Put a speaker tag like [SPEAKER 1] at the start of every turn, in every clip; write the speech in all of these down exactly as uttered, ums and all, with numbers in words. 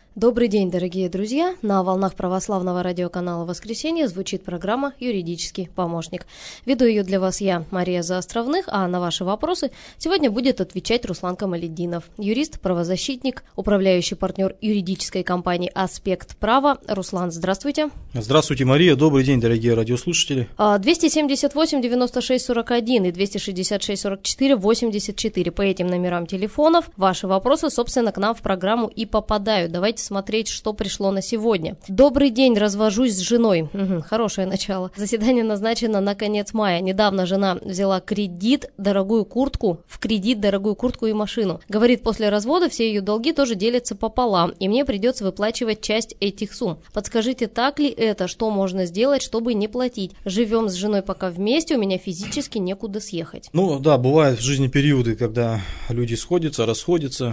[SPEAKER 1] Добрый день, дорогие друзья! На волнах православного радиоканала «Воскресенье» звучит программа «Юридический помощник». Веду ее для вас я, Мария Заостровных, а на ваши вопросы сегодня будет отвечать Руслан Камалетдинов, юрист, правозащитник, управляющий партнер юридической компании «Аспект права». Руслан, здравствуйте.
[SPEAKER 2] Здравствуйте, Мария. Добрый день, дорогие радиослушатели.
[SPEAKER 1] двести семьдесят восемь девяносто шесть сорок один и двести шестьдесят шесть сорок четыре восемьдесят четыре. По этим номерам телефонов ваши вопросы, собственно, к нам в программу и попадают. Давайте смотреть, что пришло на сегодня. Добрый день, развожусь с женой. Угу, хорошее начало. Заседание назначено на конец мая. Недавно жена взяла кредит, дорогую куртку, в кредит дорогую куртку и машину. Говорит, после развода все ее долги тоже делятся пополам, и мне придется выплачивать часть этих сумм. Подскажите, так ли это? Что можно сделать, чтобы не платить? Живем с женой пока вместе, у меня физически некуда съехать.
[SPEAKER 2] Ну да, бывают в жизни периоды, когда люди сходятся, расходятся.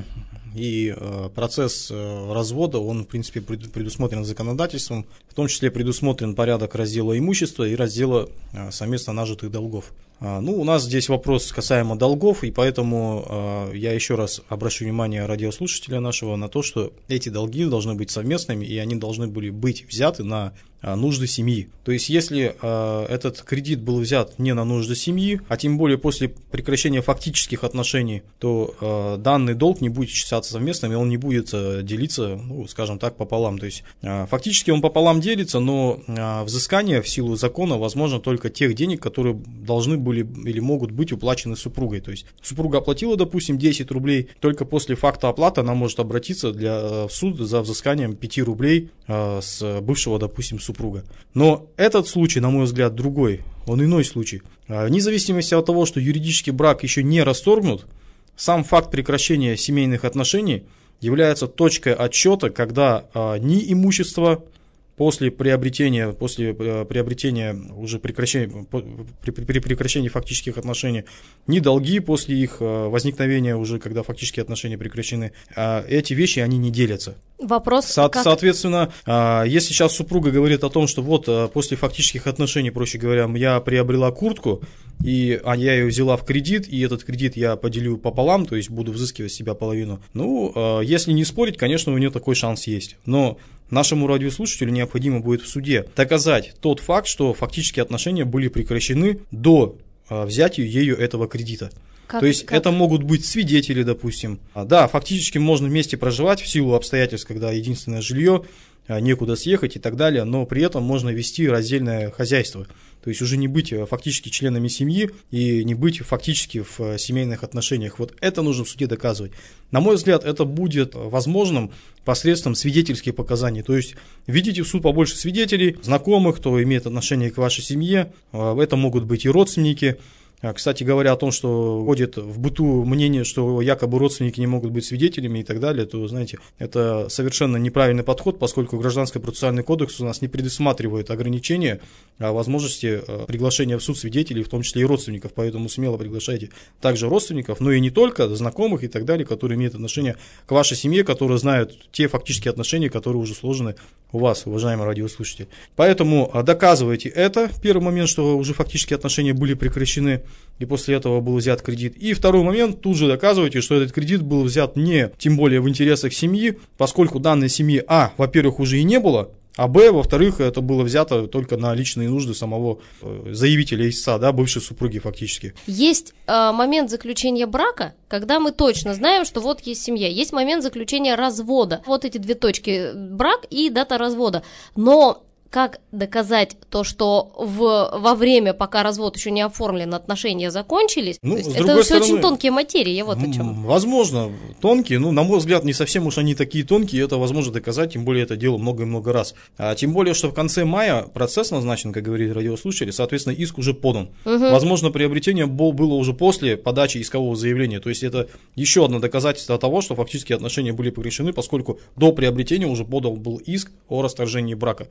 [SPEAKER 2] И э, процесс э, развода, он, в принципе, предусмотрен законодательством, в том числе предусмотрен порядок раздела имущества и раздела э, совместно нажитых долгов. А, ну, у нас здесь вопрос касаемо долгов, и поэтому э, я еще раз обращу внимание радиослушателя нашего на то, что эти долги должны быть совместными, и они должны были быть взяты на э, нужды семьи. То есть, если э, этот кредит был взят не на нужды семьи, а тем более после прекращения фактических отношений, то э, данный долг не будет считаться совместным, и он не будет э, делиться, ну, скажем так, пополам. То есть, э, фактически он пополам делится, но э, взыскание в силу закона возможно только тех денег, которые должны были или могут быть уплачены супругой. То есть, супруга оплатила, допустим, десять рублей, только после факта оплаты она может обратиться для, в суд за взысканием пять рублей э, с бывшего, допустим, супруга. Но этот случай, на мой взгляд, другой, он иной случай. Вне зависимости от того, что юридический брак еще не расторгнут, сам факт прекращения семейных отношений является точкой отсчета, когда а, ни имущество после приобретения, после приобретения уже прекращения, при, при прекращении фактических отношений, ни долги после их возникновения, уже когда фактические отношения прекращены, эти вещи, они не делятся.
[SPEAKER 1] Вопрос,
[SPEAKER 2] Со-
[SPEAKER 1] как...
[SPEAKER 2] Соответственно, если сейчас супруга говорит о том, что вот после фактических отношений, проще говоря, я приобрела куртку, и а я ее взяла в кредит, и этот кредит я поделю пополам, то есть буду взыскивать с себя половину. Ну, если не спорить, конечно, у нее такой шанс есть. Но нашему радиослушателю необходимо будет в суде доказать тот факт, что фактические отношения были прекращены до взятия ею этого кредита. Как, То есть как? Это могут быть свидетели, допустим. Да, фактически можно вместе проживать в силу обстоятельств, когда единственное жилье, некуда съехать и так далее, но при этом можно вести раздельное хозяйство. То есть уже не быть фактически членами семьи и не быть фактически в семейных отношениях. Вот это нужно в суде доказывать. На мой взгляд, это будет возможным посредством свидетельских показаний. То есть введите в суд побольше свидетелей, знакомых, кто имеет отношение к вашей семье. Это могут быть и родственники. Кстати говоря, о том, что ходит в быту мнение, что якобы родственники не могут быть свидетелями и так далее, то, знаете, это совершенно неправильный подход, поскольку Гражданский процессуальный кодекс у нас не предусматривает ограничения возможности приглашения в суд свидетелей, в том числе и родственников, поэтому смело приглашайте также родственников, но и не только, знакомых и так далее, которые имеют отношение к вашей семье, которые знают те фактические отношения, которые уже сложены у вас, уважаемые радиослушатели. Поэтому доказывайте это, первый момент, что уже фактические отношения были прекращены, и после этого был взят кредит. И второй момент, тут же доказывайте, что этот кредит был взят не, тем более в интересах семьи, поскольку данной семьи, а, во-первых, уже и не было, а б, во-вторых, это было взято только на личные нужды самого заявителя истца, да, бывшей супруги фактически.
[SPEAKER 1] Есть э, момент заключения брака, когда мы точно знаем, что вот есть семья. Есть момент заключения развода. Вот эти две точки, брак и дата развода. Но как доказать то, что в, во время, пока развод еще не оформлен, отношения закончились?
[SPEAKER 2] Ну,
[SPEAKER 1] то есть
[SPEAKER 2] это
[SPEAKER 1] все
[SPEAKER 2] стороны,
[SPEAKER 1] очень тонкие материи, я вот о чем.
[SPEAKER 2] Возможно, тонкие, но, на мой взгляд, не совсем уж они такие тонкие, это возможно доказать, тем более это дело много и много раз. А тем более, что в конце мая процесс назначен, как говорит радиослушатель, соответственно, иск уже подан. Угу. Возможно, приобретение было уже после подачи искового заявления, то есть это еще одно доказательство того, что фактически отношения были прекращены, поскольку до приобретения уже подан был иск о расторжении брака. В иске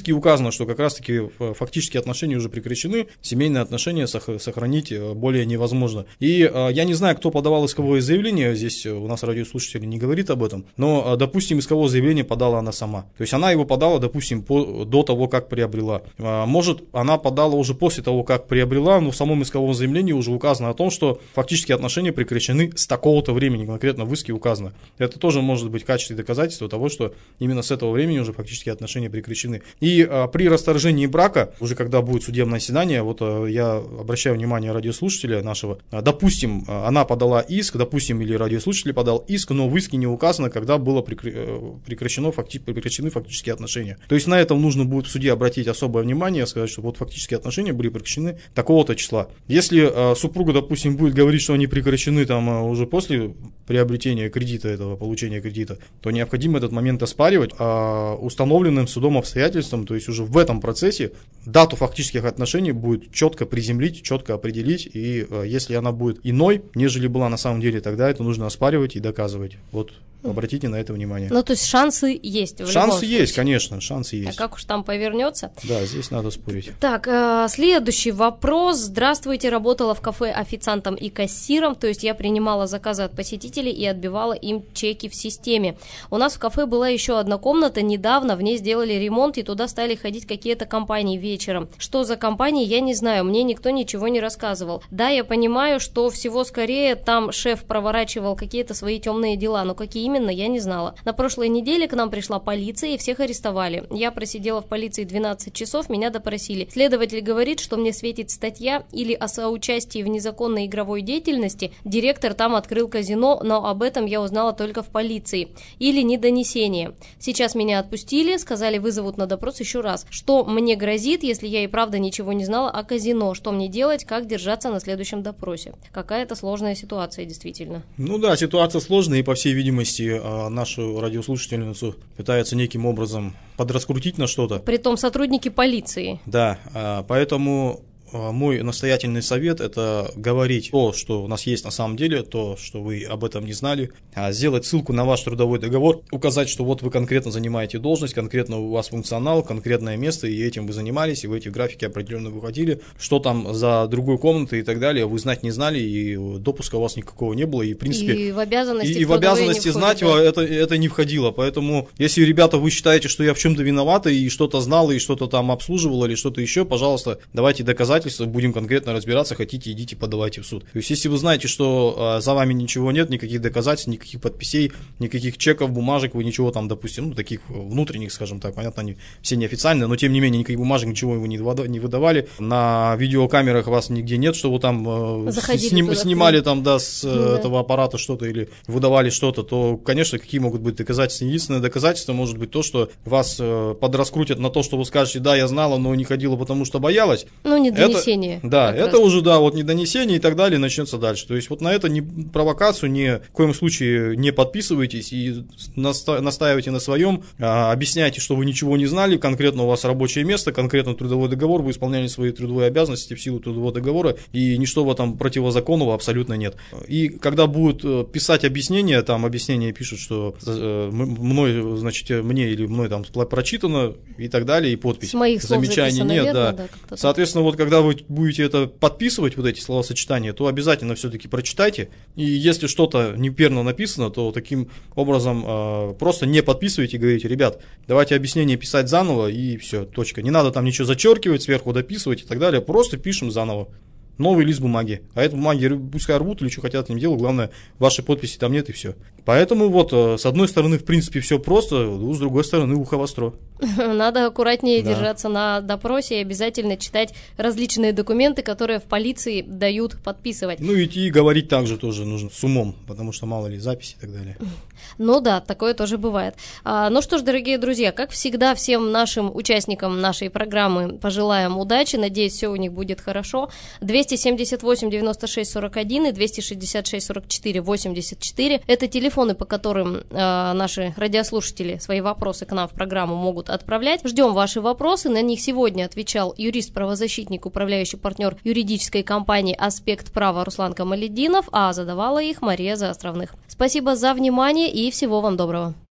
[SPEAKER 2] иске указано, что как раз-таки фактические отношения уже прекращены, семейные отношения сохранить более невозможно. И я не знаю, кто подавал исковое заявление, здесь у нас радиослушатель не говорит об этом, но, допустим, исковое заявление подала она сама. То есть она его подала, допустим, по, до того, как приобрела. Может, она подала уже после того, как приобрела, но в самом исковом заявлении уже указано о том, что фактические отношения прекращены с такого-то времени, конкретно в иске указано. Это тоже может быть в качестве доказательства того, что именно с этого времени уже фактические отношения прекращены. И а, при расторжении брака, уже когда будет судебное заседание, вот а, я обращаю внимание радиослушателя нашего, а, допустим, она подала иск, допустим, или радиослушатель подал иск, но в иске не указано, когда было прекращено, факти, прекращены фактические отношения. То есть на этом нужно будет в суде обратить особое внимание, сказать, что вот фактические отношения были прекращены такого-то числа. Если а, супруга, допустим, будет говорить, что они прекращены там а, уже после приобретения кредита, этого получения кредита, то необходимо этот момент оспаривать а, установленным судом обстоятельством, то есть уже в этом процессе дату фактических отношений будет четко приземлить, четко определить, и а, если она будет иной, нежели была на самом деле, тогда это нужно оспаривать и доказывать. Вот. Обратите на это внимание.
[SPEAKER 1] Ну, то есть шансы есть в
[SPEAKER 2] Шансы
[SPEAKER 1] любом
[SPEAKER 2] есть, конечно, шансы есть.
[SPEAKER 1] А как уж там повернется?
[SPEAKER 2] Да, здесь надо спорить.
[SPEAKER 1] Так, э, следующий вопрос. Здравствуйте, работала в кафе официантом и кассиром, то есть я принимала заказы от посетителей и отбивала им чеки в системе. У нас в кафе была еще одна комната, недавно в ней сделали ремонт, и туда стали ходить какие-то компании вечером. Что за компании, я не знаю, мне никто ничего не рассказывал. Да, я понимаю, что всего скорее там шеф проворачивал какие-то свои темные дела, но какие именно, я не знала. На прошлой неделе к нам пришла полиция и всех арестовали. Я просидела в полиции двенадцать часов, меня допросили. Следователь говорит, что мне светит статья или о соучастии в незаконной игровой деятельности. Директор там открыл казино, но об этом я узнала только в полиции. Или недонесение. Сейчас меня отпустили, сказали, вызовут на допрос еще раз. Что мне грозит, если я и правда ничего не знала о казино? Что мне делать, как держаться на следующем допросе? Какая-то сложная ситуация, действительно.
[SPEAKER 2] Ну да, ситуация сложная, и по всей видимости нашу радиослушательницу пытаются неким образом подраскрутить на что-то.
[SPEAKER 1] Притом сотрудники полиции.
[SPEAKER 2] Да, поэтому мой настоятельный совет – это говорить то, что у нас есть на самом деле, то, что вы об этом не знали, сделать ссылку на ваш трудовой договор, указать, что вот вы конкретно занимаете должность, конкретно у вас функционал, конкретное место, и этим вы занимались, и в эти графики определенно выходили, что там за другой комнатой и так далее, вы знать не знали, и допуска у вас никакого не было, и в принципе…
[SPEAKER 1] И в обязанности,
[SPEAKER 2] и, и в обязанности знать входит, да. это, это не входило, поэтому если, ребята, вы считаете, что я в чем-то виновата, и что-то знала, и что-то там обслуживала, или что-то еще, пожалуйста, давайте доказать, будем конкретно разбираться, хотите, идите, подавайте в суд. То есть, если вы знаете, что а, за вами ничего нет, никаких доказательств, никаких подписей, никаких чеков, бумажек, вы ничего там, допустим, ну, таких внутренних, скажем так, понятно, они все неофициальные, но тем не менее, никаких бумажек, ничего вы не выдавали, на видеокамерах вас нигде нет, что вы там э, сним, снимали там, да, с э, да. этого аппарата что-то или выдавали что-то, то, конечно, какие могут быть доказательства? Единственное доказательство может быть то, что вас э, подраскрутят на то, что вы скажете, да, я знала, но не ходила, потому что боялась.
[SPEAKER 1] Ну, не донесение.
[SPEAKER 2] Да, это раз. уже, да, вот недонесение и так далее начнется дальше. То есть вот на это не, провокацию ни в коем случае не подписывайтесь и наста- настаивайте на своем, а, объясняйте, что вы ничего не знали, конкретно у вас рабочее место, конкретно трудовой договор, вы исполняли свои трудовые обязанности в силу трудового договора, и ничто в этом противозаконного абсолютно нет. И когда будут писать объяснения, там объяснения пишут, что э, мной, значит, мне или мной там прочитано и так далее, и подпись.
[SPEAKER 1] С моих слов
[SPEAKER 2] замечаний нет,
[SPEAKER 1] верно,
[SPEAKER 2] да.
[SPEAKER 1] да
[SPEAKER 2] Соответственно, вот когда вы будете это подписывать, вот эти словосочетания, то обязательно все-таки прочитайте. И если что-то неверно написано, то таким образом э, просто не подписывайте и говорите, ребят, давайте объяснение писать заново, и все, точка. Не надо там ничего зачеркивать, сверху дописывать и так далее, просто пишем заново. Новый лист бумаги. А эту бумаги пускай рвут или что хотят им делать, главное, вашей подписи там нет и все. Поэтому вот, с одной стороны, в принципе, все просто, с другой стороны, ухо востро.
[SPEAKER 1] Надо аккуратнее
[SPEAKER 2] да.
[SPEAKER 1] держаться на допросе и обязательно читать различные документы, которые в полиции дают подписывать.
[SPEAKER 2] Ну и идти и говорить также тоже нужно с умом, потому что мало ли записи и так далее.
[SPEAKER 1] Ну да, такое тоже бывает. А, ну что ж, дорогие друзья, как всегда, всем нашим участникам нашей программы пожелаем удачи, надеюсь, все у них будет хорошо. двести семьдесят восемь девяносто шесть сорок один и двести шестьдесят шесть сорок четыре восемьдесят четыре – это телефоны, по которым э, наши радиослушатели свои вопросы к нам в программу могут отправлять. Ждем ваши вопросы, на них сегодня отвечал юрист-правозащитник, управляющий партнер юридической компании «Аспект права» Руслан Камалетдинов, а задавала их Мария Заостровных. Спасибо за внимание и всего вам доброго.